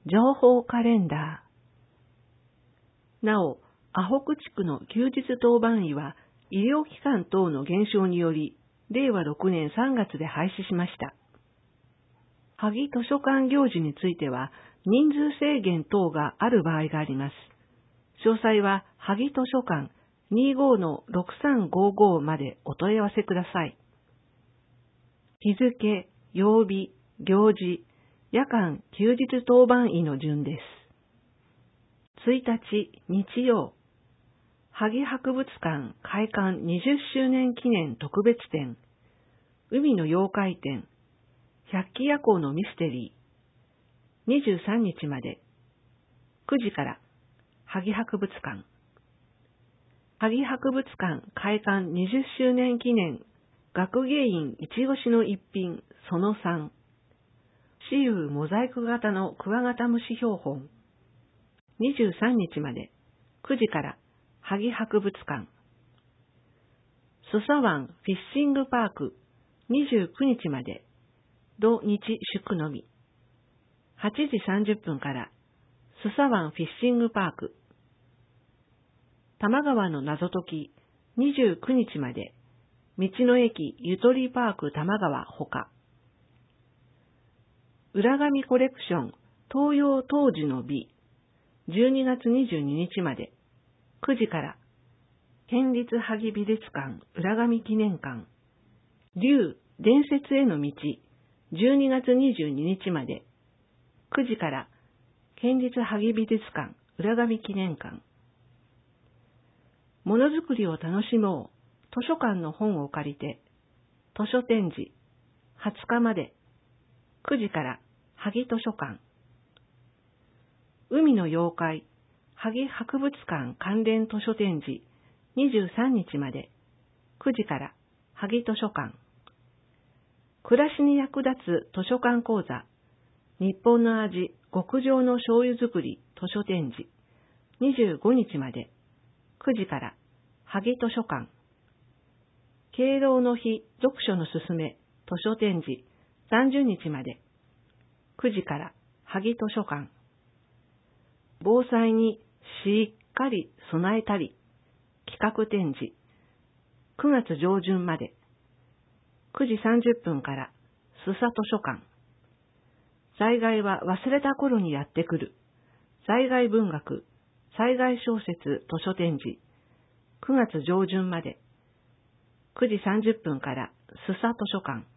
情報カレンダー。なお、阿北地区の休日当番医は医療機関等の減少により、令和6年3月で廃止しました。萩図書館行事については、人数制限等がある場合があります。詳細は、萩図書館 25-6355 までお問い合わせください。日付、曜日、行事、夜間休日当番医の順です。1日、日曜、萩博物館開館20周年記念特別展、海の妖怪展、百鬼夜行のミステリー、23日まで、9時から、萩博物館。萩博物館開館20周年記念、学芸員いちごしの一品、その3。雌雄モザイク型のクワガタムシ標本。23日まで、9時から、萩博物館。須佐湾フィッシングパーク、29日まで、土日祝のみ。8時30分から、須佐湾フィッシングパーク。多摩川の謎解き、29日まで、道の駅ゆとりパーク多摩川ほか。浦上コレクション東洋当時の美、12月22日まで、9時から、県立萩美術館浦上記念館、竜伝説への道、12月22日まで、9時から、県立萩美術館浦上記念館、ものづくりを楽しもう図書館の本を借りて、図書展示、20日まで、9時から萩図書館。海の妖怪、萩博物館関連図書展示、23日まで、9時から萩図書館。暮らしに役立つ図書館講座、日本の味、極上の醤油作り図書展示、25日まで、9時から萩図書館。敬老の日読書のすすめ図書展示、30日まで、9時から萩図書館。防災にしっかり備えたり企画展示、9月上旬まで、9時30分から須佐図書館。災害は忘れた頃にやってくる。災害文学、災害小説図書展示、9月上旬まで、9時30分から須佐図書館。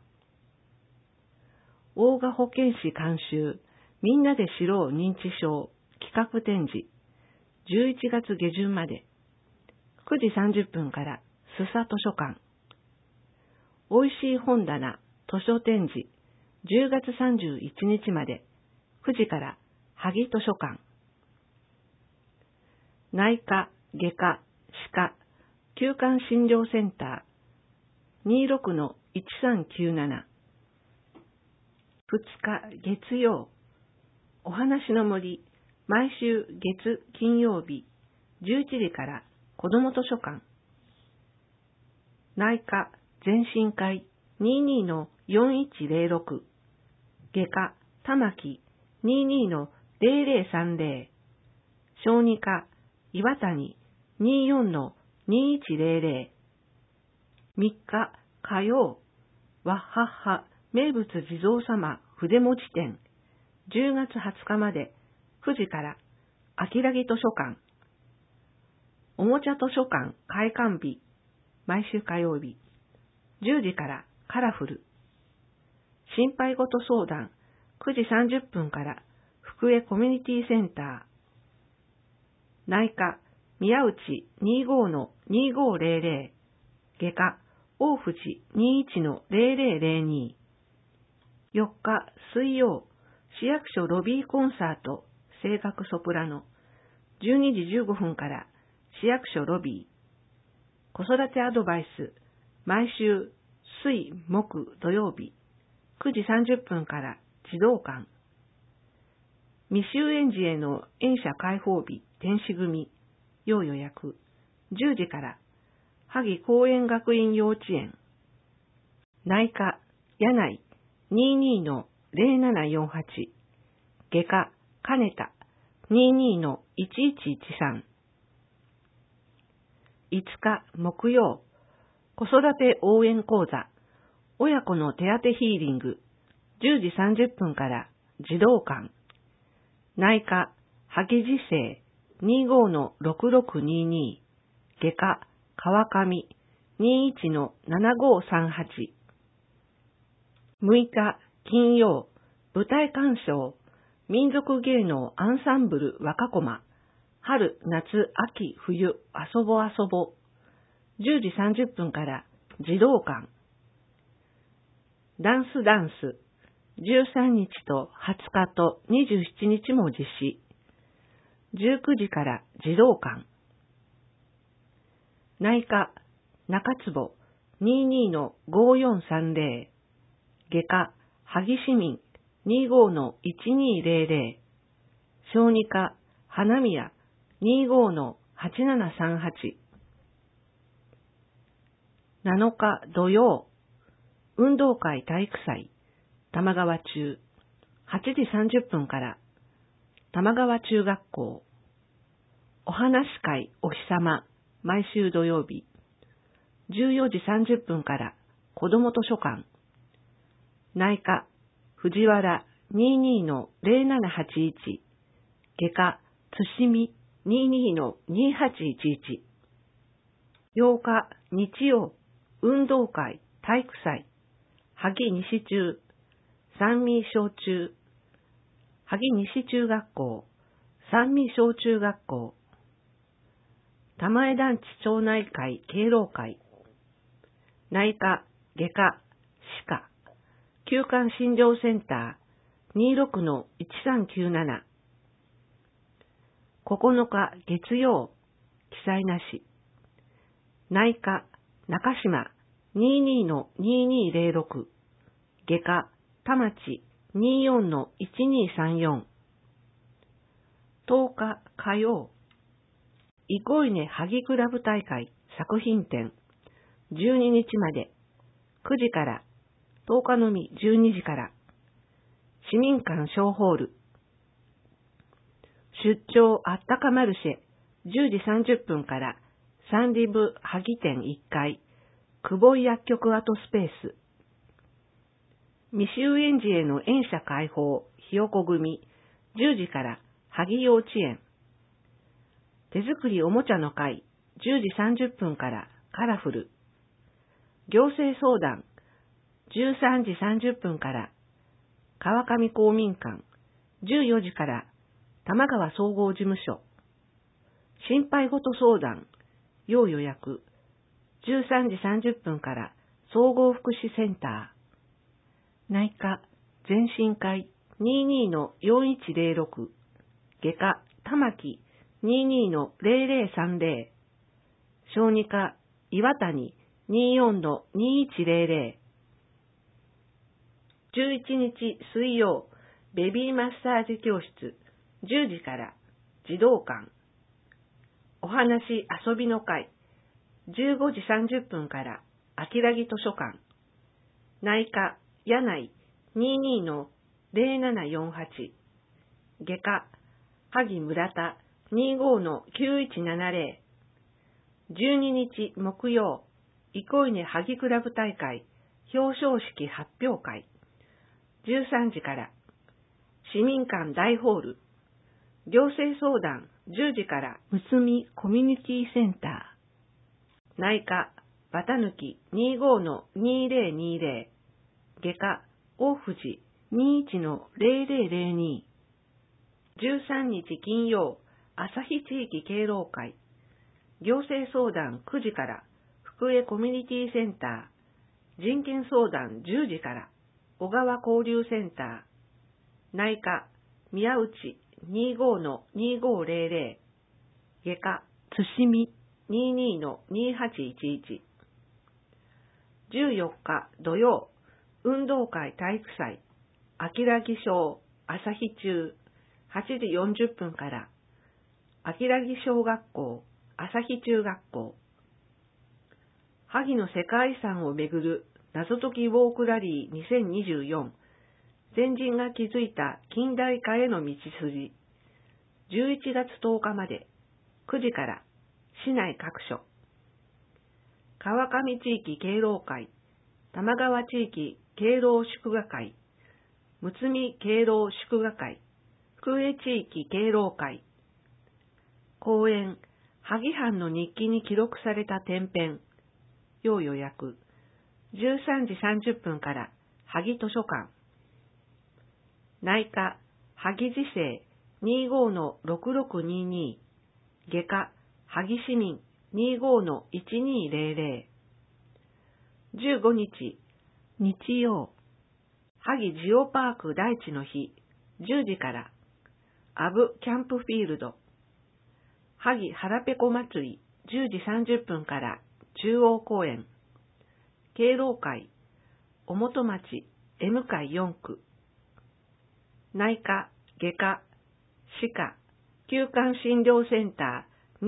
大賀保健師監修、みんなで知ろう認知症企画展示、11月下旬まで、9時30分から須佐図書館。おいしい本棚図書展示、10月31日まで、9時から萩図書館。内科、外科、歯科、休館診療センター、26-1397。2日月曜、お話の森、毎週月金曜日、11時から子ども図書館。内科全身会 22-4106。外科玉木 22-0030。小児科岩谷 24-2100。3日火曜、わっはっは名物地蔵様筆持ち展、10月20日まで、9時から秋良木図書館。おもちゃ図書館開館日、毎週火曜日、10時からカラフル。心配事相談、9時30分から福江コミュニティセンター。内科宮内 25-2500。外科大藤 21-0002。4日水曜、市役所ロビーコンサート声楽ソプラノ、12時15分から市役所ロビー。子育てアドバイス、毎週水木土曜日、9時30分から児童館。未就園児への園舎開放日天使組、要予約、10時から萩公園学院幼稚園。内科柳井 22-0748。外科金田 22-1113。5日木曜、子育て応援講座、親子の手当ヒーリング、10時30分から児童館、内科、萩自生 25-6622、外科、川上 21-7538。6日金曜、舞台鑑賞、民族芸能アンサンブル若駒、春、夏、秋、冬、遊ぼ遊ぼ。10時30分から児童館。ダンス、13日と20日と27日も実施。19時から児童館。内科、中坪 22-5430。外科、萩市民 25-1200。小児科、花宮 25-8738。7日土曜、運動会体育祭、玉川中、8時30分から、玉川中学校、お話会お日様、毎週土曜日、14時30分から、子ども図書館、内科、藤原 22-0781、外科、津見 22-2811。8日日曜、運動会体育祭、萩西中、三味小中、萩西中学校、三味小中学校、玉江団地町内会敬老会、内科、外科、歯科、休館診療センター 26-1397。9日月曜、記載なし。内科、中島 22-2206。外科、田町 24-1234。10日火曜、憩いね萩クラブ大会作品展、12日まで、9時から、10日のみ12時から、市民館小ホール、出張あったかマルシェ、10時30分から、サンリブ萩店1階、久保井薬局跡スペース、未就園児への園舎開放、ひよこ組、10時から萩幼稚園、手作りおもちゃの会、10時30分からカラフル、行政相談、13時30分から川上公民館、14時から玉川総合事務所、心配事相談、要予約、13時30分から総合福祉センター、内科、全身会 22-4106、外科、玉木 22-0030、小児科、岩谷 24-2100。11日水曜、ベビーマッサージ教室、10時から児童館、お話遊びの会、15時30分から秋良木図書館、内科、柳井 22-0748、外科、萩村田 25-9170。12日木曜、憩いね萩クラブ大会表彰式発表会、13時から、市民館大ホール、行政相談10時からむつみコミュニティセンター、内科、バタ抜き 25-2020、外科、大藤 21-0002。13日金曜、旭地域敬老会、行政相談9時から福江コミュニティセンター、人権相談10時から小川交流センター、内科、宮内 25-2500、外科、津見 22-2811。14日土曜、運動会体育祭、秋良木小旭中、8時40分から、秋良木小学校、旭中学校、萩の世界遺産をめぐる謎解きウォークラリー2024、 先人が築いた近代化への道筋。11月10日まで9時から市内各所。川上地域敬老会、玉川地域敬老祝賀会、むつみ敬老祝賀会、福江地域敬老会。講演、萩藩の日記に記録された天編。要予約。13時30分から萩図書館。内科、萩自生25-6622。外科、萩市民25-1200。15日、日曜、萩ジオパーク大地の日、10時から、アブキャンプフィールド。萩腹ペコ祭り、10時30分から中央公園。敬老会、おもと町、M 会4区。内科、外科、歯科、休館診療センター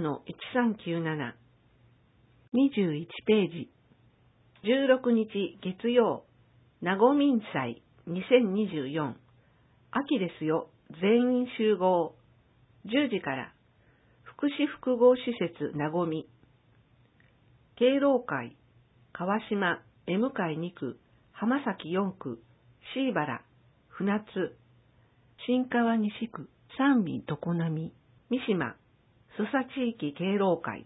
26-1397。21ページ。16日月曜、名護民祭2024。秋ですよ、全員集合。10時から、福祉複合施設名護み。敬老会、川島 M 会2区、浜崎4区、椎原、船津、新川西区、三味常滑、三島、須佐地域敬老会。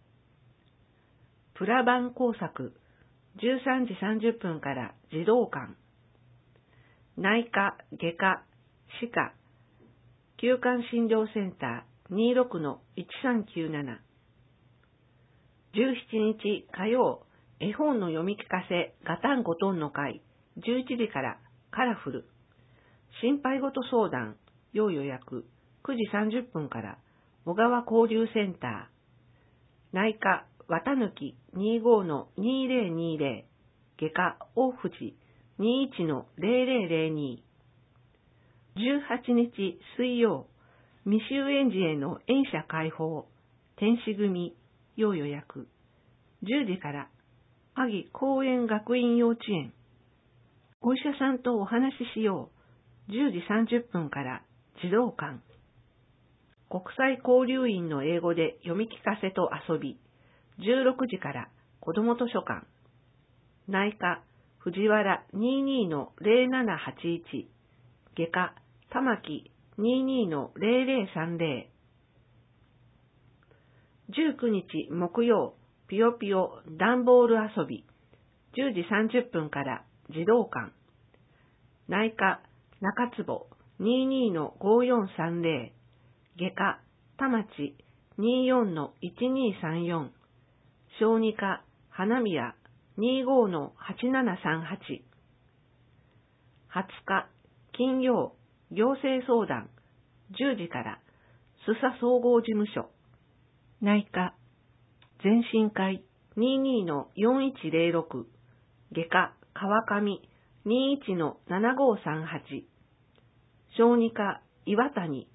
プラバン工作、13時30分から児童館。内科、外科、歯科、休館診療センター 26-1397。17日火曜、絵本の読み聞かせガタンゴトンの会、11時からカラフル。心配事相談、要予約、9時30分から小川交流センター。内科、綿抜き 25-2020。外科、大藤 21-0002。18日水曜、未就園児への園舎開放、天使組、要予約。10時から、萩公園学院幼稚園。お医者さんとお話ししよう。10時30分から児童館。国際交流員の英語で読み聞かせと遊び。16時から子ども図書館。内科、藤原 22-0781。外科、玉木 22-0030。19日木曜、ぴよぴよ段ボール遊び。10時30分から児童館。内科、中坪 22-5430。外科、田町 24-1234。小児科、花宮 25-8738。20日、金曜、行政相談、10時から、須佐総合事務所。内科、前進会 22-4106。外科、川上 21-7538。小児科、岩谷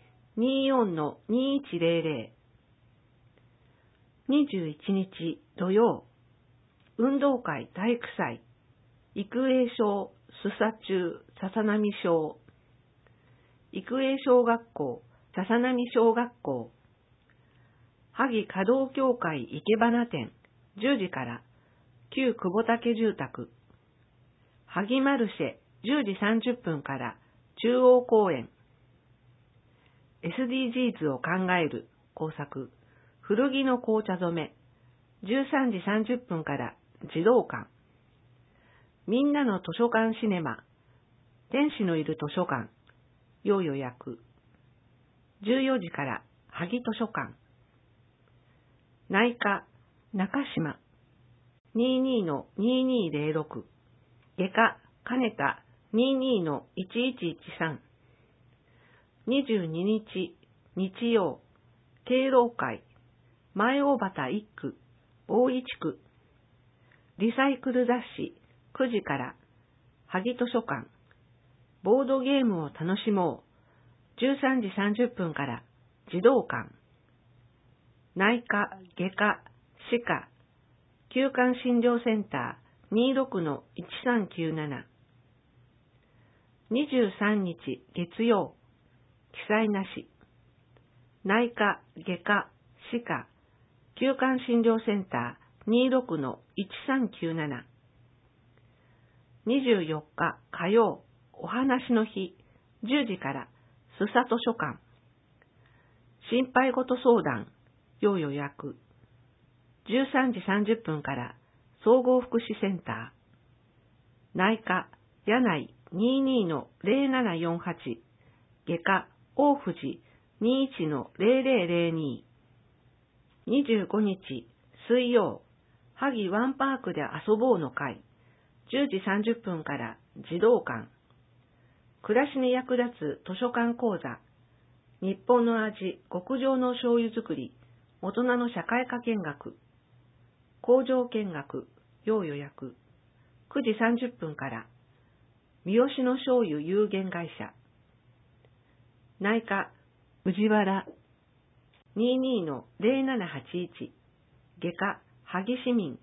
24-2100。21日土曜、運動会体育祭、育英小、須佐中、笹波小。育英小学校、笹波小学校。萩華道協会生け花店、10時から、旧久保竹住宅。萩マルシェ、10時30分から、中央公園。SDGs を考える工作、古着の紅茶染め、13時30分から児童館。みんなの図書館シネマ、天使のいる図書館、要予約。14時から萩図書館。内科、中島 22-2206。外科、金田 22-1113。22日日曜、敬老会、前尾端1区、大井地区。リサイクル雑誌、9時から、萩図書館。ボードゲームを楽しもう。13時30分から、児童館。内科、外科、歯科、休館診療センター 26-1397。 23日月曜、記載なし。内科、外科、歯科、休館診療センター 26-1397。24日火曜、お話の日、10時から、須佐図書館。心配事相談、要予約。13時30分から、総合福祉センター。内科、柳井 22-0748。外科、大藤 21-0002。25日、水曜、萩ワンパークで遊ぼうの会。10時30分から児童館。暮らしに役立つ図書館講座。日本の味、極上の醤油作り。大人の社会科見学。工場見学、要予約。9時30分から。三好の醤油有限会社。内科、宇治原 22-0781。外科、萩市民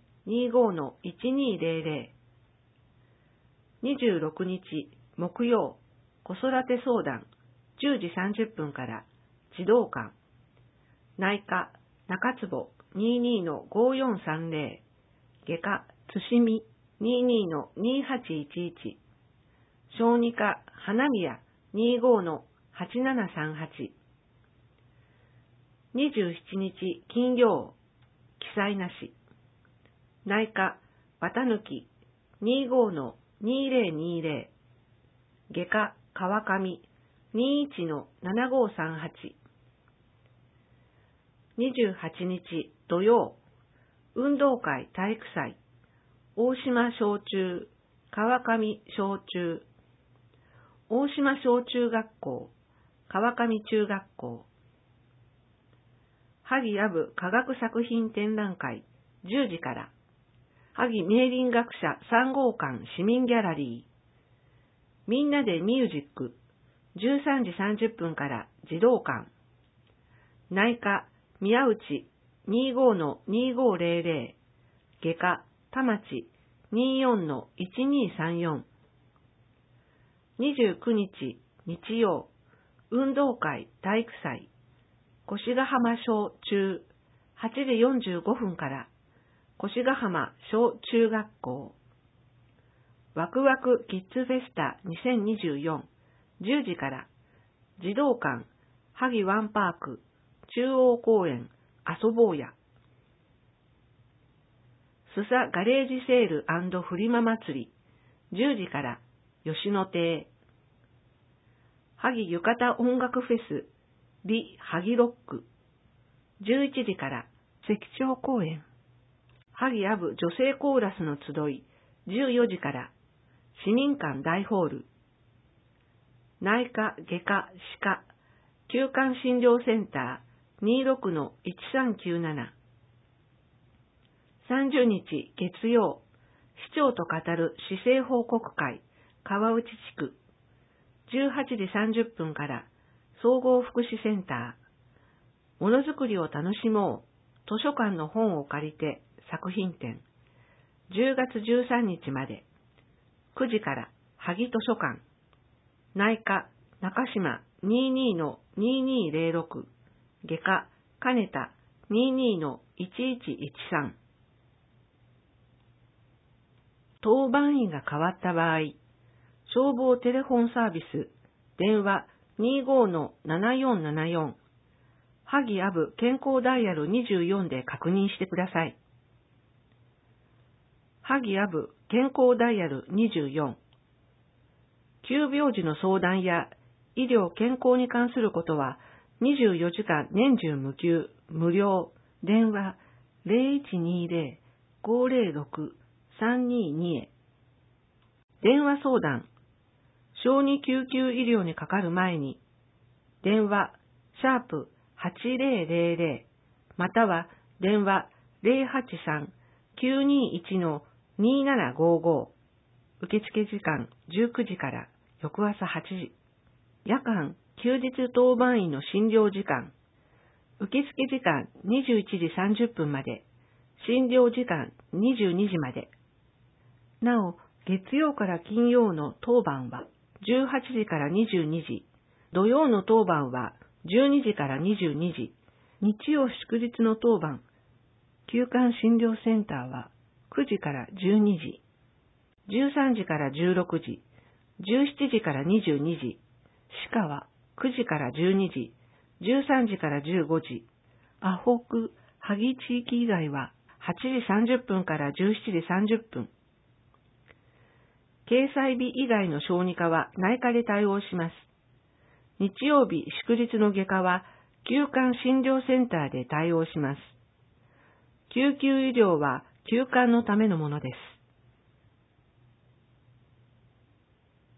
25-1200。26日木曜、子育て相談10時30分から児童館。内科、中坪 22-5430。外科、津見 22-2811。小児科、花宮 25-8738。27日金曜、記載なし。内科、綿貫 25-2020。外科、川上 21-7538。28日土曜、運動会体育祭、大島小中、川上小中、大島小中学校、川上中学校。萩やぶ科学作品展覧会10時から、萩明林学者3号館市民ギャラリー。みんなでミュージック13時30分から児童館。内科、宮内 25-2500。外科、田町 24-1234。29日日曜、運動会体育祭、越ヶ浜小中8時45分から、越ヶ浜小中学校。ワクワクキッズフェスタ2024、10時から、児童館、萩ワンパーク、中央公園、遊ぼうや。須佐ガレージセール&フリマ祭り、10時から、吉野亭。萩浴衣音楽フェス、リ・萩ロック、11時から、関町公園。萩アブ女性コーラスの集い、14時から、市民館大ホール。内科、外科、歯科、休館診療センター 26-1397。30日月曜、市長と語る市政報告会、川内地区。18時30分から、総合福祉センター。ものづくりを楽しもう。図書館の本を借りて作品展。10月13日まで。9時から、萩図書館。内科、中島 22-2206。外科、金田 22-1113。当番員が変わった場合、消防テレフォンサービス、電話 25-7474、萩アブ健康ダイヤル24で確認してください。萩アブ健康ダイヤル24。急病時の相談や医療健康に関することは24時間年中無休、無料、電話 0120-506-322 へ。電話相談、小児救急医療にかかる前に、電話#8000または電話 083-921-2755。受付時間19時から翌朝8時。夜間、休日当番員の診療時間。受付時間21時30分まで。診療時間22時まで。なお、月曜から金曜の当番は 18時から22時。土曜の当番は12時から22時。日曜祝日の当番、休館診療センターは9時から12時。13時から16時。17時から22時。歯科は9時から12時。13時から15時。アホク、萩地域以外は8時30分から17時30分。掲載日以外の小児科は内科で対応します。日曜日祝日の外科は休館診療センターで対応します。救急医療は休館のためのものです。